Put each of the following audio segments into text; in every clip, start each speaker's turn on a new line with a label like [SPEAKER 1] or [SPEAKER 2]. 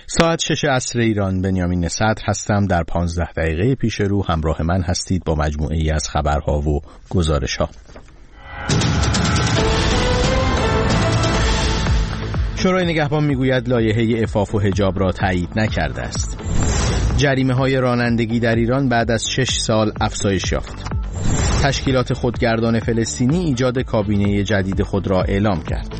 [SPEAKER 1] ساعت 6 عصر ایران. بنیامین صدر هستم. در 15 دقیقه پیش رو همراه من هستید با مجموعه ای از خبرها و گزارش‌ها. شورای نگهبان میگوید لایحه عفاف و حجاب را تایید نکرده است. جریمه‌های رانندگی در ایران بعد از 6 سال افزایش یافت. تشکیلات خودگردان فلسطینی ایجاد کابینه جدید خود را اعلام کرد.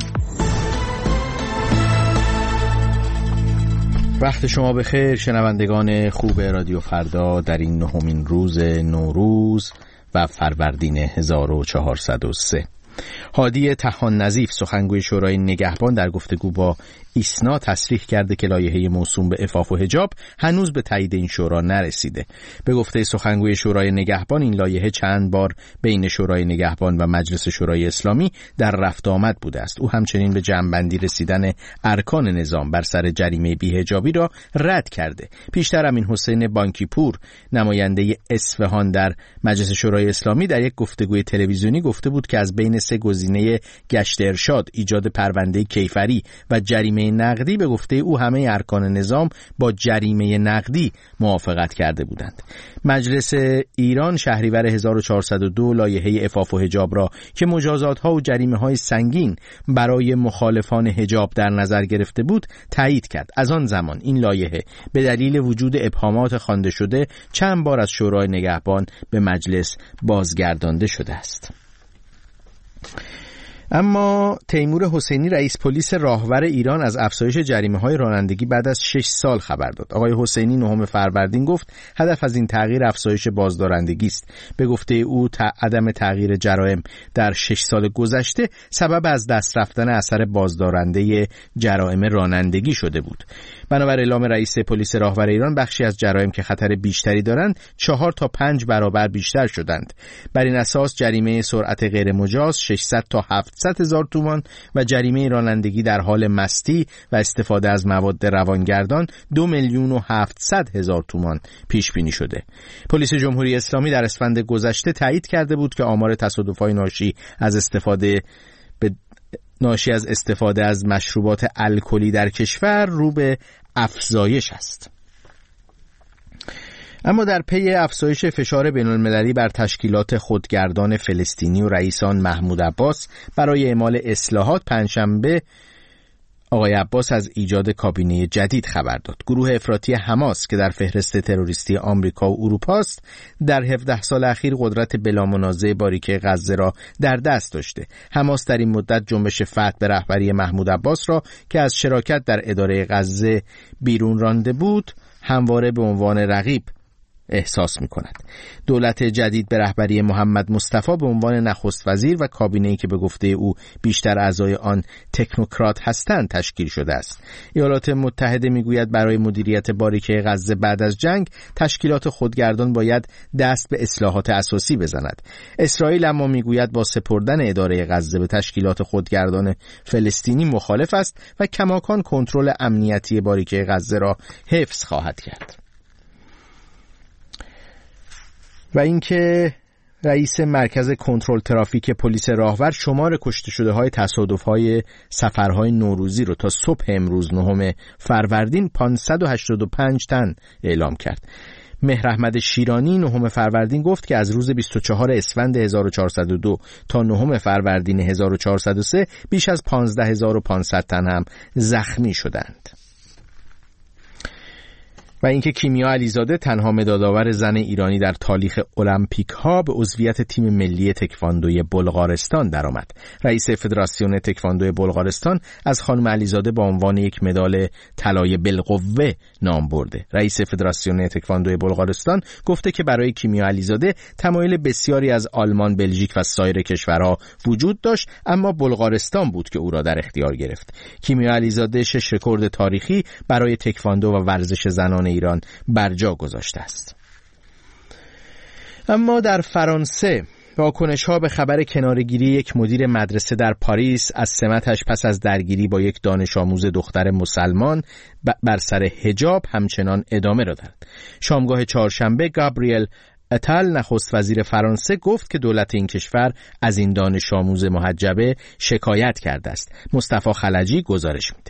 [SPEAKER 1] وقت شما بخیر شنوندگان خوب رادیو فردا در این نهمین روز نوروز و فروردین 1403. هادی طحان نظیف سخنگوی شورای نگهبان در گفتگو با ایسنا تصریح کرده که لایحه موسوم به عفاف و حجاب هنوز به تایید این شورا نرسیده. به گفته سخنگوی شورای نگهبان این لایحه چند بار بین شورای نگهبان و مجلس شورای اسلامی در رفت آمد بوده است. او همچنین به جمع‌بندی رسیدن ارکان نظام بر سر جریمه بی‌حجابی را رد کرده. پیشتر امین حسین بانکی پور نماینده اصفهان در مجلس شورای اسلامی در یک گفتگوی تلویزیونی گفته بود که از بین 3 گزینه گشت ارشاد، ایجاد پرونده کیفری و جریمه نقدی به گفته او همه ارکان نظام با جریمه نقدی موافقت کرده بودند. مجلس ایران شهریور 1402 لایحه عفاف و حجاب را که مجازات‌ها و جریمه‌های سنگین برای مخالفان حجاب در نظر گرفته بود تایید کرد. از آن زمان این لایحه به دلیل وجود ابهامات خوانده شده چند بار از شورای نگهبان به مجلس بازگردانده شده است. اما تیمور حسینی رئیس پلیس راهور ایران از افزایش جریمه‌های رانندگی بعد از 6 سال خبر داد. آقای حسینی 9 فروردین گفت هدف از این تغییر افزایش بازدارندگی است. به گفته او عدم تغییر جرایم در 6 سال گذشته سبب از دست رفتن اثر بازدارنده جرایم رانندگی شده بود. بنابر اعلام رئیس پلیس راهور ایران بخشی از جرایم که خطر بیشتری دارند 4 تا 5 برابر بیشتر شدند. بر این اساس جریمه سرعت غیر مجاز 600 تا 700,000 تومان و جریمه رانندگی در حال مستی و استفاده از مواد روانگردان 2,700,000 تومان پیش بینی شده. پلیس جمهوری اسلامی در اسفند گذشته تایید کرده بود که آمار تصادف‌های ناشی از استفاده از مشروبات الکلی در کشور رو به افزایش است. اما در پی افزایش فشار بین‌المللی بر تشکیلات خودگردان فلسطینی و رئیس آن محمود عباس برای اعمال اصلاحات پنجشنبه آقای عباس از ایجاد کابینه جدید خبر داد. گروه افراطی حماس که در فهرست تروریستی آمریکا و اروپا است در 17 سال اخیر قدرت بلامنازع باریکه غزه را در دست داشته. حماس در این مدت جنبش فتح به رهبری محمود عباس را که از شراکت در اداره غزه بیرون رانده بود همواره به عنوان رقیب احساس می کند. دولت جدید به رهبری محمد مصطفی به عنوان نخست وزیر و کابینه‌ای که به گفته او بیشتر اعضای آن تکنوکرات هستند تشکیل شده است. ایالات متحده میگوید برای مدیریت باریکه غزه بعد از جنگ تشکیلات خودگردان باید دست به اصلاحات اساسی بزند. اسرائیل اما میگوید با سپردن اداره غزه به تشکیلات خودگردان فلسطینی مخالف است و کماکان کنترل امنیتی باریکه غزه را حفظ خواهد کرد. و اینکه رئیس مرکز کنترل ترافیک پلیس راهور شمار کشته شده های تصادف های سفرهای نوروزی رو تا صبح امروز 9 فروردین 585 تن اعلام کرد. مهر احمد شیرانی 9 فروردین گفت که از روز 24 اسفند 1402 تا 9 فروردین 1403 بیش از 15500 تن هم زخمی شدند. و اینکه کیمیا علیزاده تنها مدادآور زن ایرانی در تاریخ المپیک ها به عضویت تیم ملی تکواندوی بلغارستان درآمد. رئیس فدراسیون تکواندوی بلغارستان از خانم علیزاده با عنوان یک مدال طلای بالقوه نام برده. رئیس فدراسیون تکواندوی بلغارستان گفته که برای کیمیا علیزاده تمایل بسیاری از آلمان، بلژیک و سایر کشورها وجود داشت، اما بلغارستان بود که او را در اختیار گرفت. کیمیا علیزاده 6 رکورد تاریخی برای تکواندو و ورزش زنان ایران برجا گذاشته است. اما در فرانسه واکنش‌ها به خبر کناره‌گیری یک مدیر مدرسه در پاریس از سمتش پس از درگیری با یک دانش آموز دختر مسلمان بر سر حجاب همچنان ادامه دارد. شامگاه چهارشنبه گابریل اتل نخست وزیر فرانسه گفت که دولت این کشور از این دانش آموز محجبه شکایت کرده است. مصطفی خلجی گزارش میده.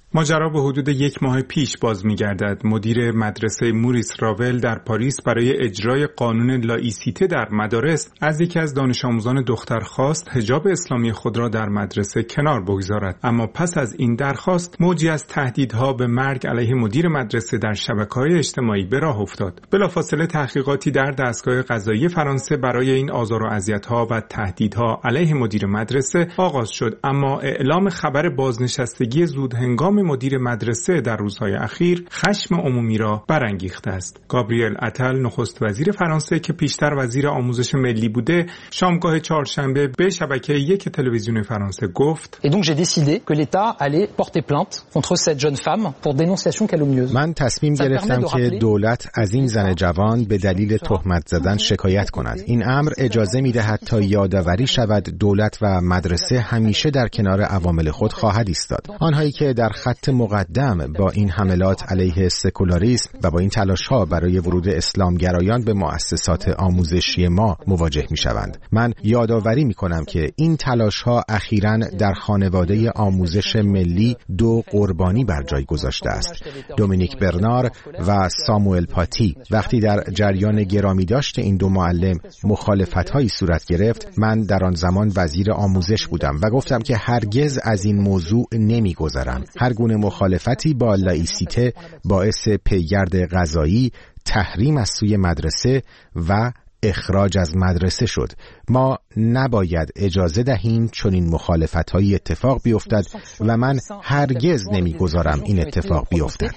[SPEAKER 2] ماجرا به حدود 1 ماه پیش باز می‌گردد. مدیر مدرسه موریس راول در پاریس برای اجرای قانون لائیسیته در مدارس از یکی از دانش آموزان دختر خواست حجاب اسلامی خود را در مدرسه کنار بگذارد، اما پس از این درخواست موجی از تهدیدها به مرگ علیه مدیر مدرسه در شبکه‌های اجتماعی به راه افتاد. بلافاصله تحقیقاتی در دستگاه قضایی فرانسه برای این آزار و اذیت‌ها و تهدیدها علیه مدیر مدرسه آغاز شد، اما اعلام خبر بازنشستگی زودهنگام مدیر مدرسه در روزهای اخیر خشم عمومی را برانگیخته است. گابریل اتل، نخست وزیر فرانسه که پیشتر وزیر آموزش ملی بوده، شامگاه چهارشنبه به شبکه 1 تلویزیون فرانسه گفت:
[SPEAKER 3] Et donc j'ai décidé que l'État allait porter plainte contre cette jeune femme pour dénonciation calomnieuse.
[SPEAKER 4] من تصمیم گرفتم که دولت از این زن جوان به دلیل تهمت زدن شکایت کند. این امر اجازه می‌دهد تا یادآوری شود دولت و مدرسه همیشه در کنار عوامل خود خواهد ایستاد. آنهایی که در خط مقدم با این حملات علیه سکولاریسم و با این تلاش‌ها برای ورود اسلامگرایان به مؤسسات آموزشی ما مواجه می‌شوند. من یادآوری می‌کنم که این تلاش‌ها اخیراً در خانواده آموزش ملی 2 قربانی بر جای گذاشته است: دومینیک برنار و ساموئل پاتی. وقتی در جریان گرامی داشت این 2 معلم مخالفت‌هایی صورت گرفت، من در آن زمان وزیر آموزش بودم و گفتم که هرگز از این موضوع نمی‌گذرم. هر گونه مخالفتی با لائیسیته باعث پیگرد قضایی، تحریم از سوی مدرسه و اخراج از مدرسه شد. ما نباید اجازه دهیم چون این مخالفت‌های اتفاق بیفتد و من هرگز نمیگذارم این اتفاق بیفتد.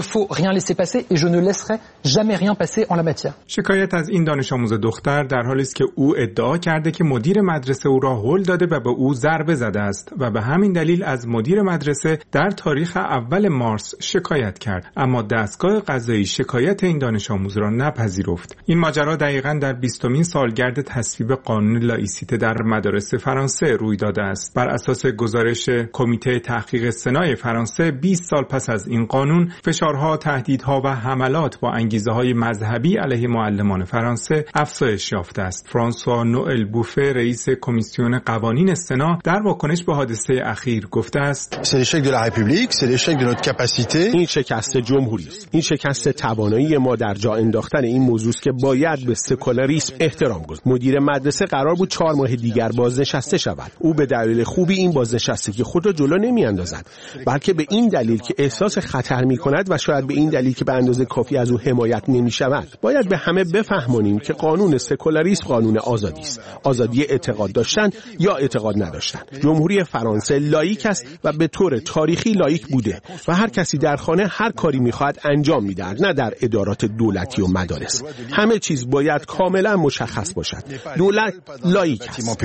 [SPEAKER 2] شکایت از این دانش آموز دختر در حالی است که او ادعا کرده که مدیر مدرسه او را هل داده و به او ضربه زده است و به همین دلیل از مدیر مدرسه در تاریخ اول مارس شکایت کرد، اما دستگاه قضایی شکایت این دانش آموز را نپذیرفت. این ماجرا دقیقاً در 20مین سالگرد تصویب قانون لائیسیته در مدارس فرانسه روی داده است. بر اساس گزارش کمیته تحقیق سنای فرانسه، 20 سال پس از این قانون، فشارها، تهدیدها و حملات با انگیزه‌های مذهبی علیه معلمان فرانسه افزایش یافته است. فرانسوا نوئل بوفه، رئیس کمیسیون قوانین سنا، در واکنش به حادثه اخیر گفته است:
[SPEAKER 5] این شکست جمهوری است. این شکست توانایی ما در جا انداختن این موضوع است که باید به سکولاریسم احترام گذاشت. مدیر مدرسه قرار بود 4 ماه دیگر بازنشسته شود. او به دلیل خوبی این بازنشستگی خود را جلو نمی‌اندازد، بلکه به این دلیل که احساس خطر می‌کند و شاید به این دلیل که به اندازه کافی از او حمایت نمی‌شود. باید به همه بفهمانیم که قانون سکولاریسم قانون آزادی است. آزادی اعتقاد داشتن یا اعتقاد نداشتن. جمهوری فرانسه لاییک است و به طور تاریخی لاییک بوده و هر کسی در خانه هر کاری می‌خواهد انجام می‌دهد، نه در ادارات دولتی و مدارس. همه چیز باید کاملا مشخص باشد. دولت لاییک است.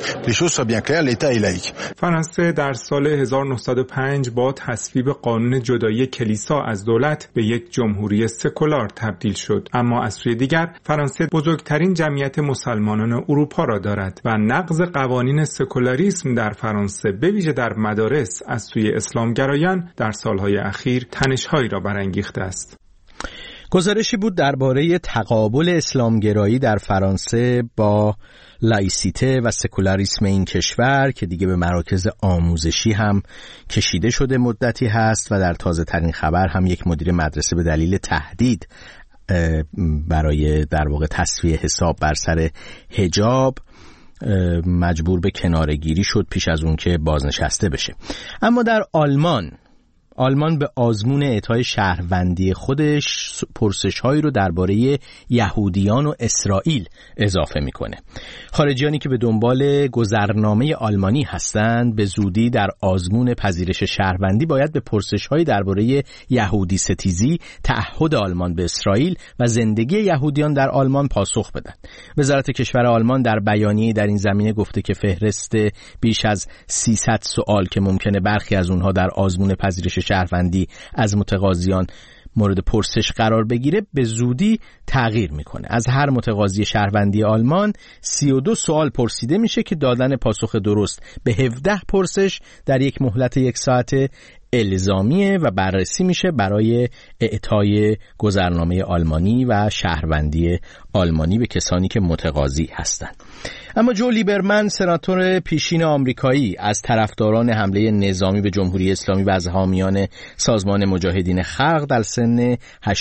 [SPEAKER 2] فرانسه در سال 1905 با تصویب قانون جدایی کلیسا از دولت به یک جمهوری سکولار تبدیل شد، اما از سوی دیگر فرانسه بزرگترین جمعیت مسلمانان اروپا را دارد و نقض قوانین سکولاریسم در فرانسه به ویژه در مدارس از سوی اسلامگرایان در سالهای اخیر تنش‌هایی را برانگیخته است.
[SPEAKER 1] گزارشی بود درباره تقابل اسلامگرایی در فرانسه با لائیسیته و سکولاریسم این کشور که دیگه به مراکز آموزشی هم کشیده شده مدتی هست و در تازه ترین خبر هم یک مدیر مدرسه به دلیل تهدید برای در واقع تسویه حساب بر سر حجاب مجبور به کناره‌گیری شد پیش از اون که بازنشسته بشه. اما در آلمان به آزمون اعطای شهروندی خودش پرسش‌هایی رو درباره یهودیان و اسرائیل اضافه می‌کنه. خارجیانی که به دنبال گذرنامه آلمانی هستند به زودی در آزمون پذیرش شهروندی باید به پرسش‌هایی درباره یهودی ستیزی، تعهد آلمان به اسرائیل و زندگی یهودیان در آلمان پاسخ بدن. وزارت کشور آلمان در بیانیه‌ای در این زمینه گفته که فهرست بیش از 300 سوال که ممکنه برخی از اونها در آزمون پذیرش شهروندی از متقاضیان مورد پرسش قرار بگیره به زودی تغییر میکنه. از هر متقاضی شهروندی آلمان 32 سوال پرسیده میشه که دادن پاسخ درست به 17 پرسش در یک مهلت 1 ساعته الزامیه و بررسی میشه برای اعطای گذرنامه آلمانی و شهروندی آلمانی به کسانی که متقاضی هستند. اما جو لیبرمن، سناتور پیشین آمریکایی، از طرفداران حمله نظامی به جمهوری اسلامی و از حامیان سازمان مجاهدین خلق در سن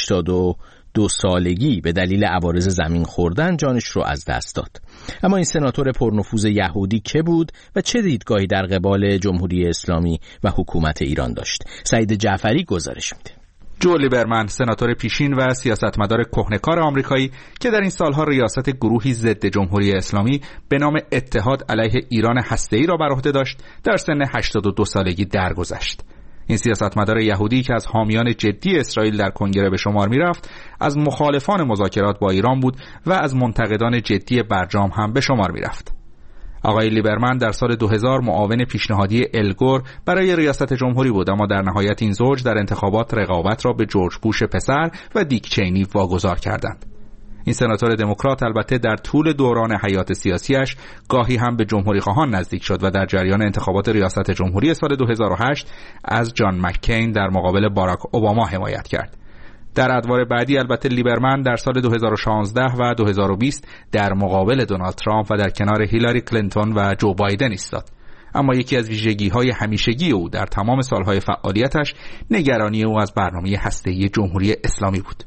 [SPEAKER 1] 82 سالگی به دلیل عوارض زمین خوردن جانش رو از دست داد. اما این سناتور پرنفوذ یهودی که بود و چه دیدگاهی در قبال جمهوری اسلامی و حکومت ایران داشت؟ سعید جعفری گزارش میده.
[SPEAKER 6] جو لیبرمن، سناتور پیشین و سیاستمدار کهنه‌کار آمریکایی که در این سالها ریاست گروهی ضد جمهوری اسلامی به نام اتحاد علیه ایران هسته‌ای را بر عهده داشت، در سن 82 سالگی درگذشت. این سیاستمدار یهودی که از حامیان جدی اسرائیل در کنگره به شمار می‌رفت، از مخالفان مذاکرات با ایران بود و از منتقدان جدی برجام هم به شمار می‌رفت. آقای لیبرمن در سال 2000 معاون پیشنهادی الگور برای ریاست جمهوری بود، اما در نهایت این زوج در انتخابات رقابت را به جورج بوش پسر و دیک چینی واگذار کردند. این سناتور دموکرات البته در طول دوران حیات سیاسیش گاهی هم به جمهوری خواهان نزدیک شد و در جریان انتخابات ریاست جمهوری سال 2008 از جان مککین در مقابل باراک اوباما حمایت کرد. در ادوار بعدی البته لیبرمن در سال 2016 و 2020 در مقابل دونالد ترامپ و در کنار هیلاری کلینتون و جو بایدن ایستاد. اما یکی از ویژگی‌های همیشگی او در تمام سالهای فعالیتش نگرانی او از برنامه هسته‌ای جمهوری اسلامی بود.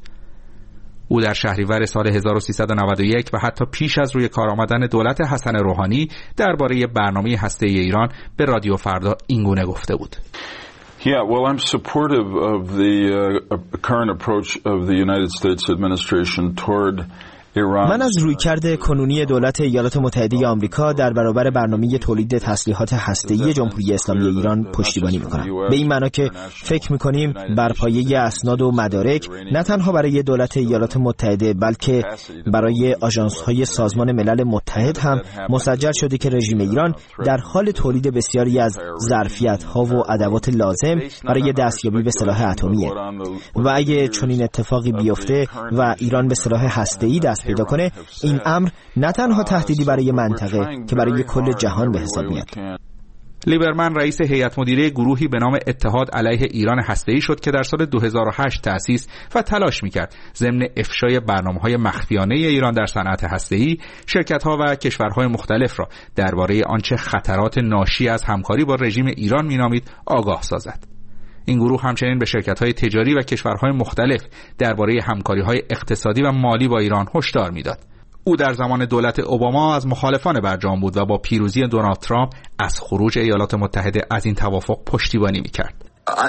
[SPEAKER 6] او در شهریور سال 1391 و حتی پیش از روی کار آمدن دولت حسن روحانی درباره برنامه هسته‌ای ایران به رادیو فردا اینگونه گفته بود:
[SPEAKER 7] Yeah, well, I'm supportive of the current approach of the United States administration toward من
[SPEAKER 8] از رویکرد کنونی دولت ایالات متحده آمریکا در برابر برنامه تولید تسلیحات هسته‌ای جمهوری اسلامی ایران پشتیبانی می‌کنم. به این معنا که فکر می‌کنیم بر پایه اسناد و مدارک نه تنها برای دولت ایالات متحده بلکه برای آژانس‌های سازمان ملل متحد هم مسجل شده که رژیم ایران در حال تولید بسیاری از ظرفیت‌ها و ادوات لازم برای دستیابی به سلاح اتمیه و اگه چنین اتفاقی بیفته و ایران به سلاح هسته‌ای دست پیدا کنه، این امر نه تنها تهدیدی برای منطقه که برای کل جهان به حساب میاد.
[SPEAKER 6] لیبرمن رئیس هیئت مدیره گروهی به نام اتحاد علیه ایران هسته‌ای شد که در سال 2008 تأسیس و تلاش می‌کرد ضمن افشای برنامه‌های مخفیانه ایران در صنعت هسته‌ای، شرکت‌ها و کشورهای مختلف را درباره آنچه خطرات ناشی از همکاری با رژیم ایران می‌نامید آگاه سازد. این گروه همچنین به شرکت‌های تجاری و کشورهای مختلف درباره همکاری‌های اقتصادی و مالی با ایران هشدار می‌داد. او در زمان دولت اوباما از مخالفان برجام بود و با پیروزی دونالد ترامپ از خروج ایالات متحده از این توافق پشتیبانی می‌کرد.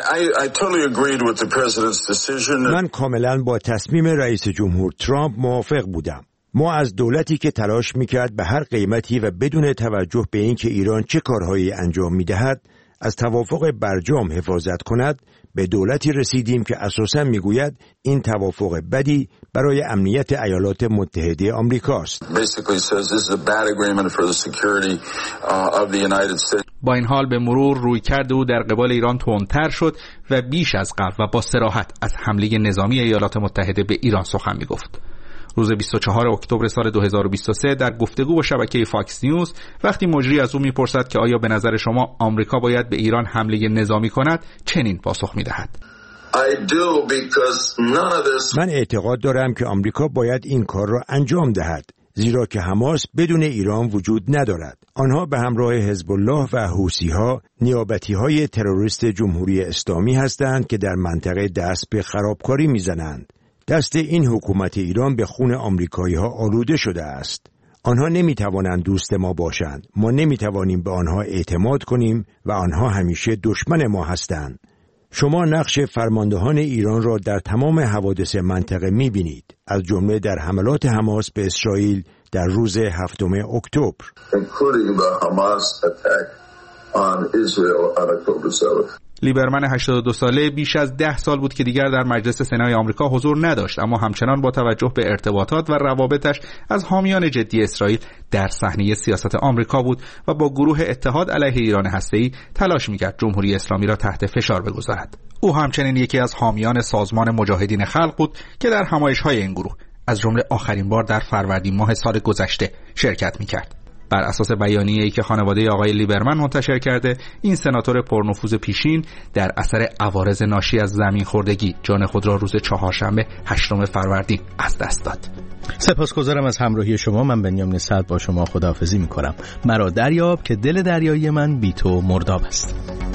[SPEAKER 9] من کاملا با تصمیم رئیس جمهور ترامپ موافق بودم. ما از دولتی که تلاش می‌کرد به هر قیمتی و بدون توجه به اینکه ایران چه کارهایی انجام می‌دهد از توافق برجام حفاظت کند، به دولتی رسیدیم که اساساً میگوید این توافق بدی برای امنیت ایالات متحده آمریکاست.
[SPEAKER 6] با این حال به مرور رویکرد او در قبال ایران تندتر شد و بیش از قبل و با صراحت از حمله نظامی ایالات متحده به ایران سخن میگفت. روز 24 اکتبر سال 2023 در گفتگو با شبکه فاکس نیوز وقتی مجری از او میپرسد که آیا به نظر شما آمریکا باید به ایران حمله نظامی کند، چنین پاسخ میدهد:
[SPEAKER 9] من اعتقاد دارم که آمریکا باید این کار را انجام دهد، زیرا که حماس بدون ایران وجود ندارد. آنها به همراه حزب الله و حوثی‌ها نیابتی‌های تروریست جمهوری اسلامی هستند که در منطقه دست به خرابکاری میزنند. دست این حکومت ایران به خون آمریکایی‌ها آلوده شده است. آنها نمی‌توانند دوست ما باشند. ما نمی‌توانیم به آنها اعتماد کنیم و آنها همیشه دشمن ما هستند. شما نقش فرماندهان ایران را در تمام حوادث منطقه می‌بینید، از جمله در حملات حماس به اسرائیل در روز 7 اکتبر.
[SPEAKER 6] لیبرمن 82 ساله بیش از 10 سال بود که دیگر در مجلس سنای آمریکا حضور نداشت، اما همچنان با توجه به ارتباطات و روابطش از حامیان جدی اسرائیل در صحنه سیاست آمریکا بود و با گروه اتحاد علیه ایران هسته‌ای تلاش می‌کرد جمهوری اسلامی را تحت فشار بگذارد. او همچنین یکی از حامیان سازمان مجاهدین خلق بود که در همایش‌های این گروه از جمله آخرین بار در فروردین ماه سال گذشته شرکت می‌کرد. بر اساس بیانیه‌ای که خانواده آقای لیبرمن منتشر کرده، این سناتور پرنفوذ پیشین در اثر عوارض ناشی از زمین خوردگی جان خود را روز چهارشنبه 8 فروردین از دست داد.
[SPEAKER 1] سپاسگزارم از همراهی شما. من بنیامین صدر با شما خداحافظی می‌کنم. مرا دریاب که دل دریایی من بی تو مرداب است.